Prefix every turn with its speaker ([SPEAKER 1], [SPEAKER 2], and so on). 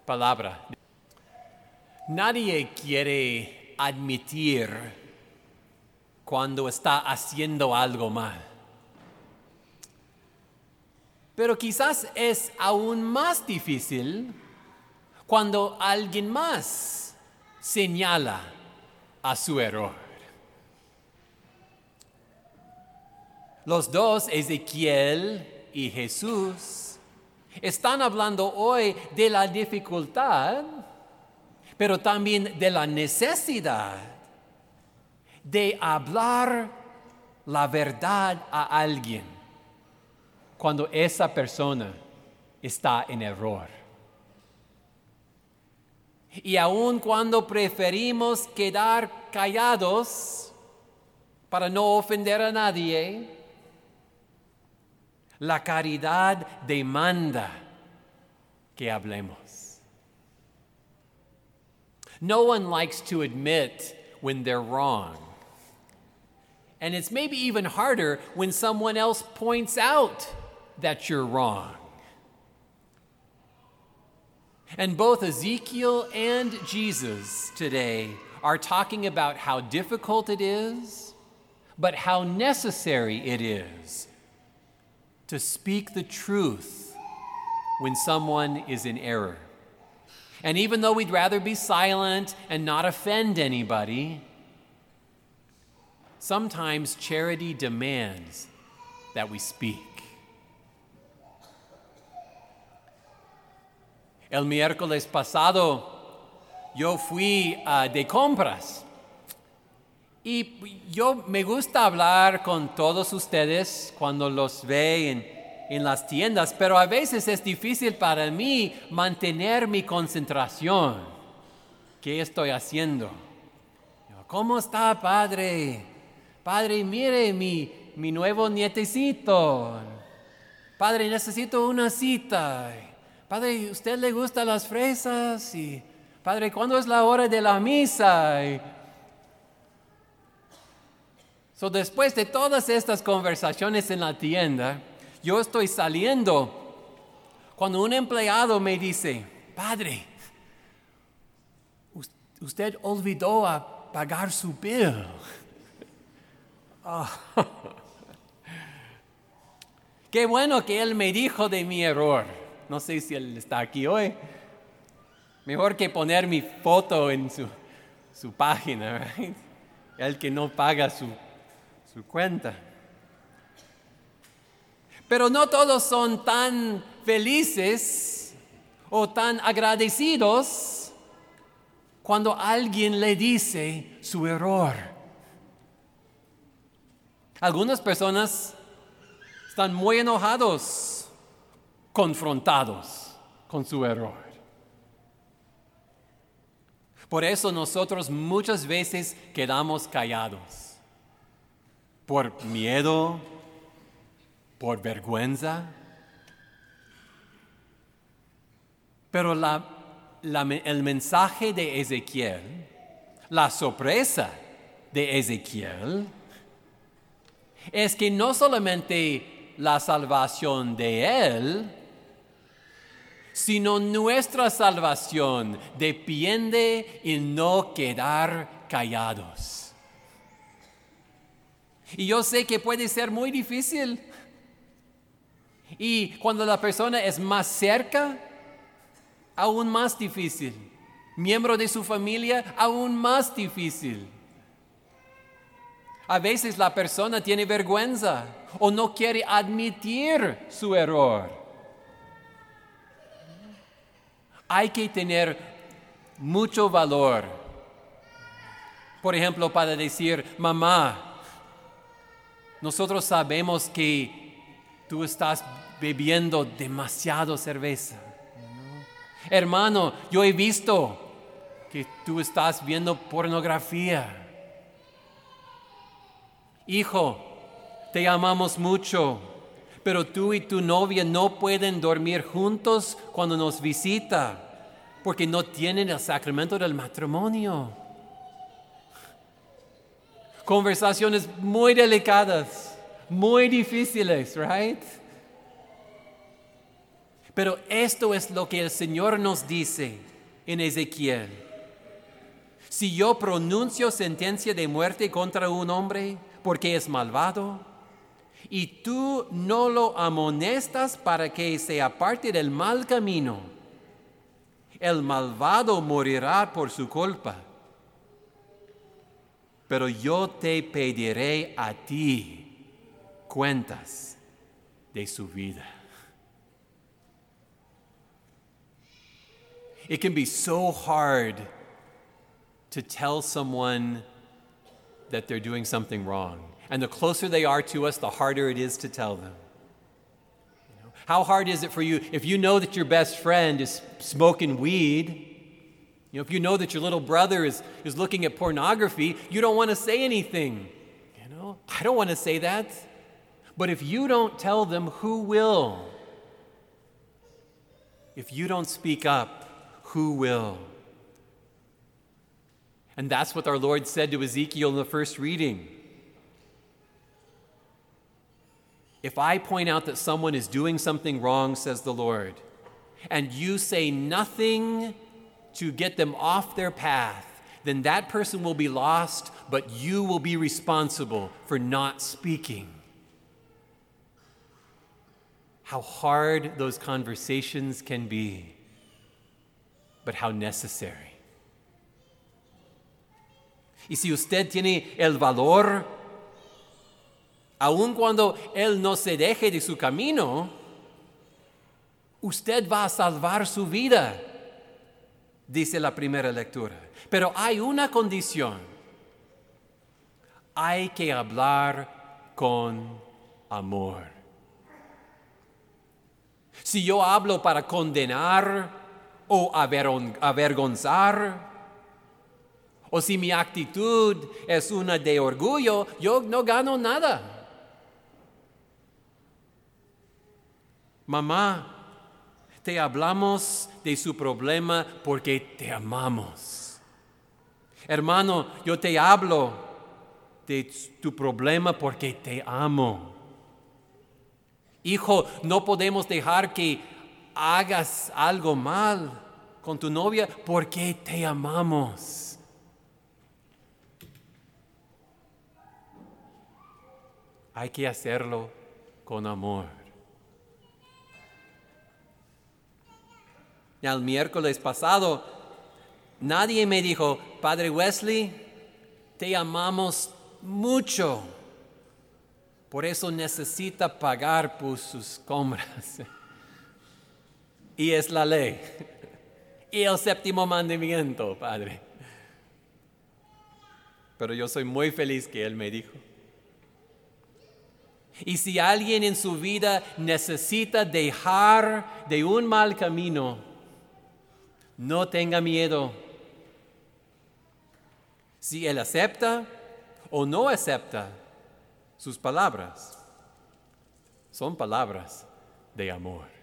[SPEAKER 1] palabra. Nadie quiere admitir cuando está haciendo algo mal. Pero quizás es aún más difícil cuando alguien más señala a su error. Los dos, Ezequiel y Jesús, están hablando hoy de la dificultad, pero también de la necesidad de hablar la verdad a alguien cuando esa persona está en error. Y aun cuando preferimos quedar callados para no ofender a nadie, la caridad demanda que hablemos. No one likes to admit when they're wrong. And it's maybe even harder when someone else points out that you're wrong. And both Ezekiel and Jesus today are talking about how difficult it is, but how necessary it is to speak the truth when someone is in error. And even though we'd rather be silent and not offend anybody, sometimes charity demands that we speak. El miércoles pasado yo fui de compras y yo me gusta hablar con todos ustedes cuando los ve en las tiendas, pero a veces es difícil para mí mantener mi concentración. ¿Qué estoy haciendo? ¿Cómo está, padre? Padre, mire mi nuevo nietecito. Padre, necesito una cita. Padre, ¿usted le gustan las fresas? Y, padre, ¿cuándo es la hora de la misa? Después de todas estas conversaciones en la tienda, yo estoy saliendo cuando un empleado me dice, padre, usted olvidó a pagar su bill. Oh. Qué bueno que él me dijo de mi error. No sé si él está aquí hoy. Mejor que poner mi foto en su página, right? El que no paga su cuenta. Pero no todos son tan felices o tan agradecidos cuando alguien le dice su error. Algunas personas están muy enojados, confrontados con su error. Por eso nosotros muchas veces quedamos callados. Por miedo, por vergüenza. Pero el mensaje de Ezequiel, la sorpresa de Ezequiel, es que no solamente la salvación de él, sino nuestra salvación depende en no quedar callados. Y yo sé que puede ser muy difícil. Y cuando la persona es más cerca, aún más difícil. Miembro de su familia, aún más difícil. A veces la persona tiene vergüenza o no quiere admitir su error. Hay que tener mucho valor. Por ejemplo, para decir, mamá, nosotros sabemos que tú estás bebiendo demasiado cerveza. Hermano, yo he visto que tú estás viendo pornografía. Hijo, te amamos mucho, pero tú y tu novia no pueden dormir juntos cuando nos visita, porque no tienen el sacramento del matrimonio. Conversaciones muy delicadas, muy difíciles, right? Pero esto es lo que el Señor nos dice en Ezequiel. Si yo pronuncio sentencia de muerte contra un hombre porque es malvado, y tú no lo amonestas para que se aparte del mal camino, el malvado morirá por su culpa. Pero yo te pediré a ti cuentas de su vida. It can be so hard to tell someone that they're doing something wrong. And the closer they are to us, the harder it is to tell them. How hard is it for you if you know that your best friend is smoking weed? If you know that your little brother is looking at pornography, you don't want to say anything. I don't want to say that. But if you don't tell them, who will? If you don't speak up, who will? And that's what our Lord said to Ezekiel in the first reading. If I point out that someone is doing something wrong, says the Lord, and you say nothing to get them off their path, then that person will be lost, but you will be responsible for not speaking. How hard those conversations can be, but how necessary. Y si usted tiene el valor, aun cuando él no se deje de su camino, usted va a salvar su vida, dice la primera lectura. Pero hay una condición. Hay que hablar con amor. Si yo hablo para condenar o avergonzar, o si mi actitud es una de orgullo, yo no gano nada. Mamá, te hablamos de su problema porque te amamos. Hermano, yo te hablo de tu problema porque te amo. Hijo, no podemos dejar que hagas algo mal con tu novia porque te amamos. Hay que hacerlo con amor. El miércoles pasado, nadie me dijo, Padre Wesley, te amamos mucho. Por eso necesita pagar por sus compras. Y es la ley. Y el séptimo mandamiento, Padre. Pero yo soy muy feliz que Él me dijo. Y si alguien en su vida necesita dejar de un mal camino, no tenga miedo. Si Él acepta o no acepta sus palabras, son palabras de amor.